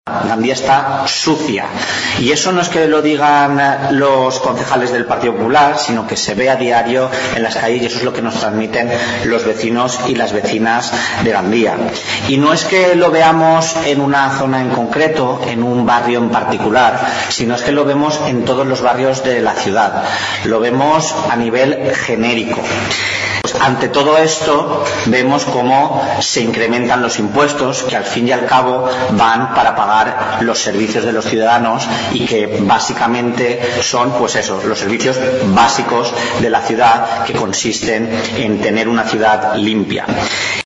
Gandía está sucia, y eso no es que lo digan los concejales del Partido Popular, sino que se ve a diario en las calles, y eso es lo que nos transmiten los vecinos y las vecinas de Gandía. Y no es que lo veamos en una zona en concreto, en un barrio en particular, sino es que lo vemos en todos los barrios de la ciudad, lo vemos a nivel genérico. Pues ante todo esto vemos cómo se incrementan los impuestos, que al fin y al cabo van para pagar los servicios de los ciudadanos, y que básicamente son pues eso, los servicios básicos de la ciudad, que consisten en tener una ciudad limpia.